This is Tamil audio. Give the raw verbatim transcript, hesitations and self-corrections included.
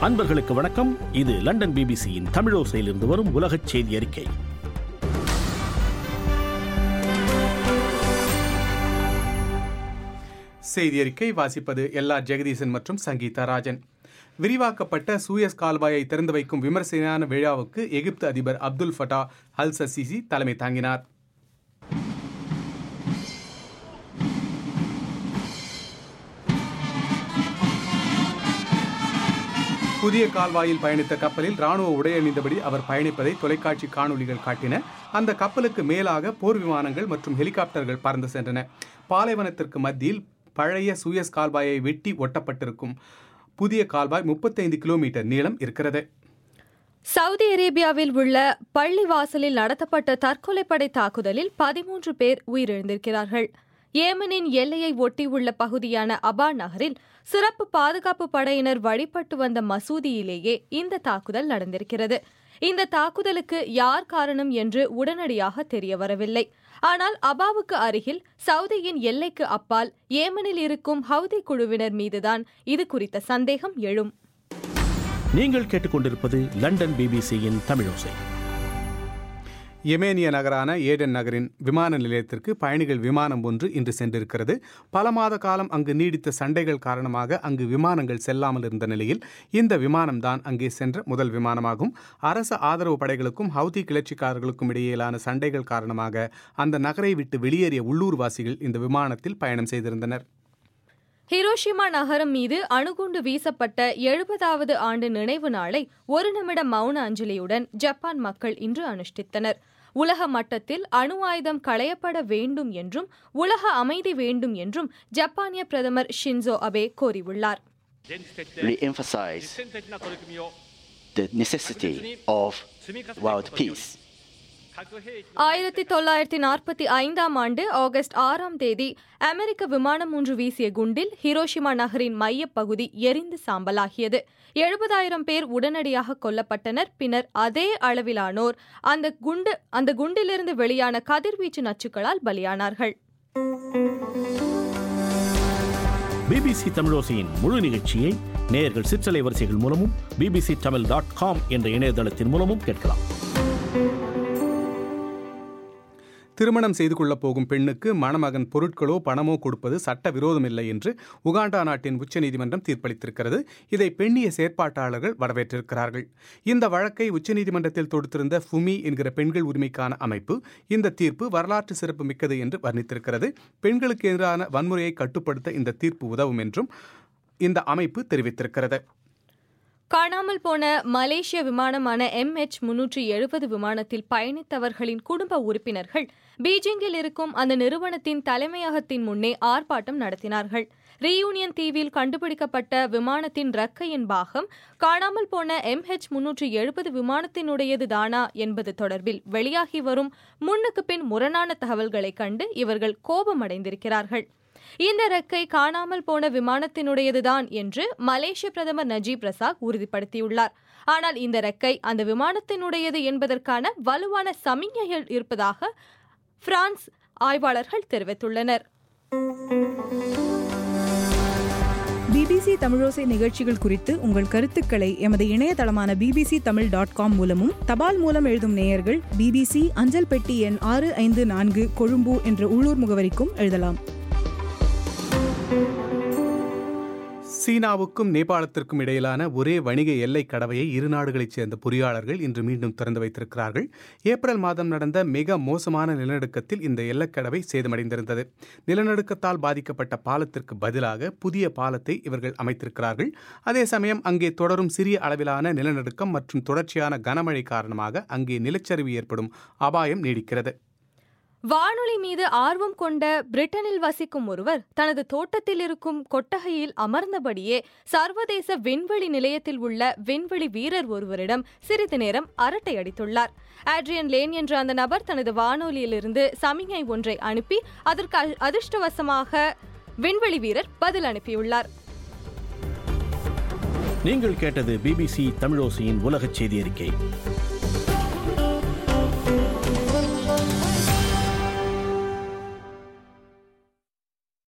அன்பர்களுக்கு வணக்கம். இது லண்டன் பிபிசியின் தமிழோசையிலிருந்து வரும் உலகச் செய்தி அறிக்கை. செய்தி அறிக்கை வாசிப்பது எல்லா ஜெகதீசன் மற்றும் சங்கீதா ராஜன். விரிவாக்கப்பட்ட சூயஸ் கால்வாயை திறந்து வைக்கும் விமர்சையான விழாவுக்கு எகிப்து அதிபர் அப்துல் ஃபட்டா அல் சசிசி தலைமை தாங்கினார். புதிய கால்வாயில் பயணித்த கப்பலில் ராணுவ உடையணிந்தபடி அவர் பயணிப்பதை தொலைக்காட்சி காணொலிகள் காட்டின. அந்த கப்பலுக்கு மேலாக போர் விமானங்கள் மற்றும் ஹெலிகாப்டர்கள் பறந்து சென்றன. பாலைவனத்திற்கு மத்தியில் பழைய சூயஸ் கால்வாயை வெட்டி ஒட்டப்பட்டிருக்கும் புதிய கால்வாய் முப்பத்தைந்து கிலோமீட்டர் நீளம் இருக்கிறது. சவுதி அரேபியாவில் உள்ள பள்ளிவாசலில் நடத்தப்பட்ட தற்கொலைப்படை தாக்குதலில் பதிமூன்று பேர் உயிரிழந்திருக்கிறார்கள். ஏமனின் எல்லையை ஒட்டியுள்ள பகுதியான அபா நகரில் சிறப்பு பாதுகாப்பு படையினர் வழிபட்டு வந்த மசூதியிலேயே இந்த தாக்குதல் நடந்திருக்கிறது. இந்த தாக்குதலுக்கு யார் காரணம் என்று உடனடியாக தெரிய வரவில்லை. ஆனால் அபாவுக்கு அருகில் சவுதியின் எல்லைக்கு அப்பால் ஏமனில் இருக்கும் ஹவுதி குழுவினர் மீதுதான் இது குறித்த சந்தேகம் எழும். நீங்கள் கேட்டுக்கொண்டிருப்பது லண்டன் பிபிசியின் தமிழோசை. யெமேனிய நகரான ஏடென் நகரின் விமான நிலையத்திற்கு பயணிகள் விமானம் ஒன்று இன்று சென்றிருக்கிறது. பல மாத காலம் அங்கு நீடித்த சண்டைகள் காரணமாக அங்கு விமானங்கள் செல்லாமல் இருந்த நிலையில் இந்த விமானம்தான் அங்கே சென்ற முதல் விமானமாகும். அரசு ஆதரவு படைகளுக்கும் ஹவுதி கிளர்ச்சிக்காரர்களுக்கும் இடையிலான சண்டைகள் காரணமாக அந்த நகரை விட்டு வெளியேறிய உள்ளூர்வாசிகள் இந்த விமானத்தில் பயணம் செய்திருந்தனர். ஹிரோஷிமா நகரம் மீது அணுகுண்டு வீசப்பட்ட எழுபதாவது ஆண்டு நினைவு நாளை ஒரு நிமிட மௌன அஞ்சலியுடன் ஜப்பான் மக்கள் இன்று அனுஷ்டித்தனர். உலக மட்டத்தில் அணு ஆயுதம் களையப்பட வேண்டும் என்றும் உலக அமைதி வேண்டும் என்றும் ஜப்பானிய பிரதமர் ஷின்சோ அபே கோரியுள்ளார். Re-emphasize the necessity of world peace. ஆயிரத்தி தொள்ளாயிரத்தி நாற்பத்தி ஐந்தாம் ஆண்டு ஆகஸ்ட் ஆறாம் தேதி அமெரிக்க விமானம் ஒன்று வீசிய குண்டில் ஹிரோஷிமா நகரின் மையப்பகுதி எரிந்து சாம்பலாகியது. எழுபதாயிரம் பேர் உடனடியாக கொல்லப்பட்டனர். பின்னர் அதே அளவிலானோர் அந்த குண்டு அந்த குண்டிலிருந்து வெளியான கதிர்வீச்சு நச்சுக்களால் பலியானார்கள். பிபிசி தமிழோசையின் முழு நிகழ்ச்சியை நேயர்கள் சிற்றலை வரிசைகள் மூலமும் பிபிசி தமிழ் டாட் காம் என்ற இணையதளத்தின் மூலமும் கேட்கலாம். திருமணம் செய்து கொள்ளப் போகும் பெண்ணுக்கு மணமகன் பொருட்களோ பணமோ கொடுப்பது சட்ட விரோதமில்லை என்று உகாண்டா நாட்டின் உச்சநீதிமன்றம் தீர்ப்பளித்திருக்கிறது. இதை பெண்ணிய செயற்பாட்டாளர்கள் வரவேற்றிருக்கிறார்கள். இந்த வழக்கை உச்சநீதிமன்றத்தில் தொடுத்திருந்த ஃபுமி என்கிற பெண்கள் உரிமைக்கான அமைப்பு இந்த தீர்ப்பு வரலாற்று சிறப்பு மிக்கது என்று வர்ணித்திருக்கிறது. பெண்களுக்கு எதிரான வன்முறையை கட்டுப்படுத்த இந்த தீர்ப்பு உதவும் என்றும் இந்த அமைப்பு தெரிவித்திருக்கிறது. காணாமல் போன மலேசிய விமானமான எம் எச் முன்னூற்றி எழுபது விமானத்தில் பயணித்தவர்களின் குடும்ப உறுப்பினர்கள் பீஜிங்கில் இருக்கும் அந்த நிறுவனத்தின் தலைமையகத்தின் முன்னே ஆர்ப்பாட்டம் நடத்தினார்கள். ரீயூனியன் தீவில் கண்டுபிடிக்கப்பட்ட விமானத்தின் ரக்கையின் பாகம் காணாமல் போன எம் எச் முன்னூற்றி எழுபது விமானத்தினுடையது தானா என்பது தொடர்பில் வெளியாகி வரும் முன்னுக்கு பின் முரணான தகவல்களை கண்டு இவர்கள் கோபமடைந்திருக்கிறார்கள். இந்த ரெக்கை காணாமல் போன விமானத்தினுடையதுதான் என்று மலேசிய பிரதமர் நஜீப் ரசாக் உறுதிப்படுத்தியுள்ளார். ஆனால் இந்த ரெக்கை அந்த விமானத்தினுடையது என்பதற்கான வலுவான சமிக்ஞைகள் இருப்பதாக பிரான்ஸ் ஆய்வாளர்கள் தெரிவித்துள்ளனர். பிபிசி தமிழோசை நிகழ்ச்சிகள் குறித்து உங்கள் கருத்துக்களை எமது இணையதளமான பிபிசி தமிழ் டாட் காம் மூலமும் தபால் மூலம் எழுதும் நேயர்கள் பிபிசி அஞ்சல் பெட்டி எண் ஆறு ஐந்து நான்கு கொழும்பு என்ற உள்ளூர் முகவரிக்கும் எழுதலாம். சீனாவுக்கும் நேபாளத்திற்கும் இடையிலான ஒரே வணிக எல்லை கடவையை இரு நாடுகளைச் சேர்ந்த பொறியாளர்கள் இன்று மீண்டும் திறந்து வைத்திருக்கிறார்கள். ஏப்ரல் மாதம் நடந்த மிக மோசமான நிலநடுக்கத்தில் இந்த எல்லைக்கடவை சேதமடைந்திருந்தது. நிலநடுக்கத்தால் பாதிக்கப்பட்ட பாலத்திற்கு பதிலாக புதிய பாலத்தை இவர்கள் அமைத்திருக்கிறார்கள். அதே சமயம் அங்கே தொடரும் சிறிய அளவிலான நிலநடுக்கம் மற்றும் தொடர்ச்சியான கனமழை காரணமாக அங்கே நிலச்சரிவு ஏற்படும் அபாயம் நீடிக்கிறது. வானொலி மீது ஆர்வம் கொண்ட பிரிட்டனில் வசிக்கும் ஒருவர் தனது தோட்டத்தில் இருக்கும் கொட்டகையில் அமர்ந்தபடியே சர்வதேச விண்வெளி நிலையத்தில் உள்ள விண்வெளி வீரர் ஒருவரிடம் சிறிது நேரம் அரட்டை அடித்துள்ளார். ஆட்ரியன் லேன் என்ற அந்த நபர் தனது வானொலியிலிருந்து சமிகை ஒன்றை அனுப்பி அதற்கு அதிர்ஷ்டவசமாக விண்வெளி வீரர் பதில் அனுப்பியுள்ளார். நீங்கள் கேட்டது பிபிசி தமிழோசையின் உலகச் செய்தி அறிக்கை.